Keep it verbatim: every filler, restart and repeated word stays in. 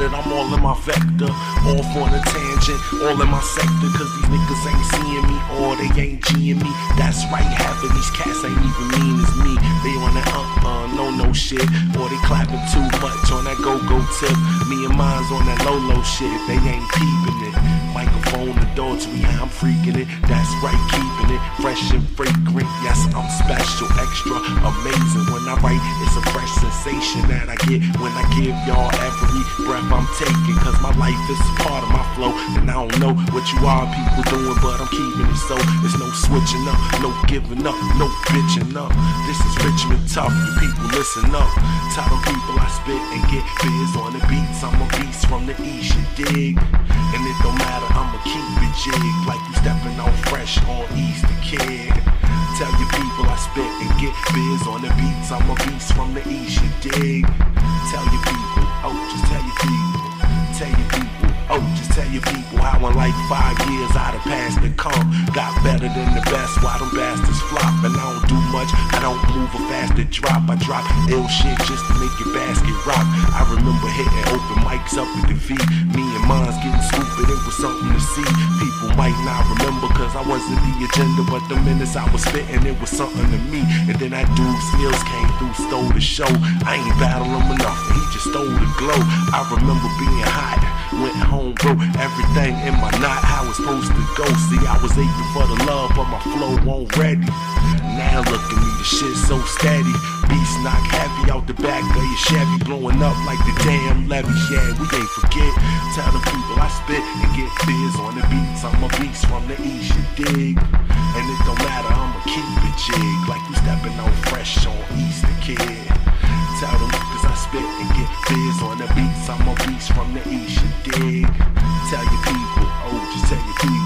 it, I'm all in my vector. Off on a tangent, all in my sector. Cause these niggas ain't seeing me or they ain't G'ing me. That's right, half of these cats ain't even mean as me. They on that uh-uh, no-no shit. Or they clapping too much on that go-go tip. Me and mine's on that low-low shit. They ain't peeping it. Microphone adultery, I'm freaking it. That's right, keeping it fresh and fragrant. Yes, I'm special, extra, amazing. When I write, it's a fresh sensation that I get when I give y'all every breath I'm taking. Cause my life is a part of my flow. And I don't know what you are people doing, but I'm keeping it so. There's no switching up, no giving up, no bitching up. This is Richmond tough, you people listen up. Tell them people I spit and get biz on the beats. I'm a beast from the east, you dig? And it don't matter, I'ma keep it jig. Like you stepping on fresh on Easter, kid. Tell your people I spit and get biz on the beats. I'm a beast from the east, you dig? Tell your people, oh, just tell your people. Tell your people, oh, just tell your people how in like five years I done passed the comp. Got better than the best, why them bastards flop. And I don't do much, I don't move a faster drop. I drop ill shit just to make your basket rock. I remember hitting open mics up at the V. Me and mine's getting stupid, it was something to see. People might not remember cause I wasn't the agenda, but the minutes I was spitting, it was something to me. And then that dude Skills came through, stole the show. I ain't battle him enough, he just stole the glow. I remember being hot, went home, bro, everything in my knot, how it's supposed to go. See, I was aching for the love, but my flow won't ready. Now look at me, the shit so steady. Beast knock heavy out the back of your Chevy, blowing up like the damn levees. Yeah, we ain't forget. Tell the people I spit and get biz on the beats. I'm a beast from the east, you dig? And it don't matter, I'ma keep it jig. Like you stepping on fresh on Easter, kid. Tell them cause I spit and get biz on the beats. I'm a beast from the east, you dig? Tell your people, oh, just tell your people.